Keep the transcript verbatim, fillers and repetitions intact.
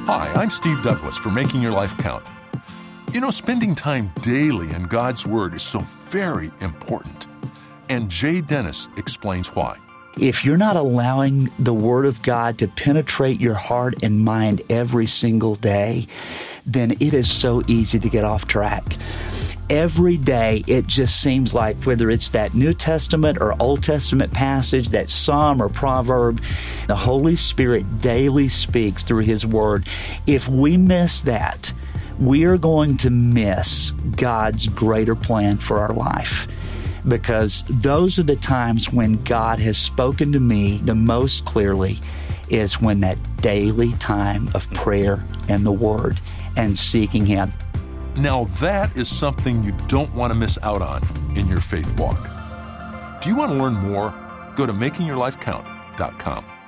Hi, I'm Steve Douglas for Making Your Life Count. You know, spending time daily in God's Word is so very important. And Jay Dennis explains why. If you're not allowing the Word of God to penetrate your heart and mind every single day, then it is so easy to get off track. Every day, it just seems like whether it's that New Testament or Old Testament passage, that Psalm or proverb, the Holy Spirit daily speaks through His Word. If we miss that, we are going to miss God's greater plan for our life. Because those are the times when God has spoken to me the most clearly, is when that daily time of prayer and the Word and seeking Him. Now that is something you don't want to miss out on in your faith walk. Do you want to learn more? Go to making your life count dot com.